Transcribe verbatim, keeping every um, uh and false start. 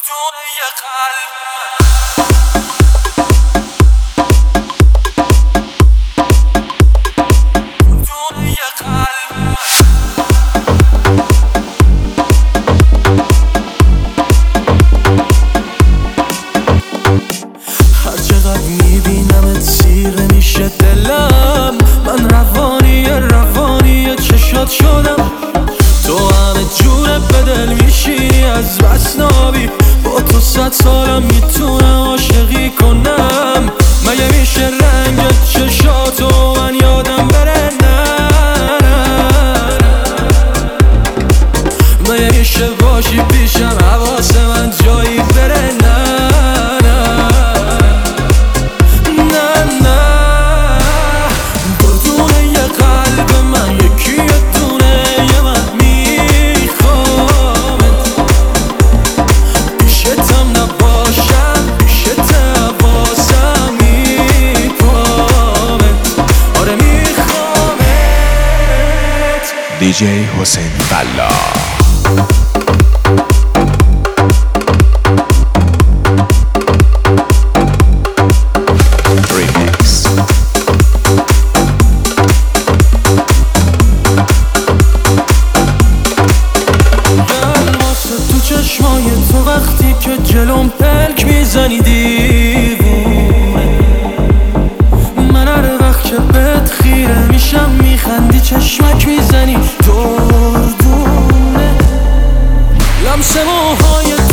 هرچقدر میبینمت سیره میشه دلم، من روانی روانی چشات شدم. تو همه جوره به دل میشینی از بس نابی، با تو صد سالم میتونم عاشقی کنم. مگه میشه رنگ چشاتو من یادم بره؟ نه مگه میشه باشی پیشم حواس من جایی بره؟ نه دیجی حسین فلاح ریمیکس. واسه تو چشمای تو وقتی که جلوم پلک میزنی دیوونه، من هر وقت که بهت خیره میشم میخندی چشمک میزنی دردونه. لمس موهای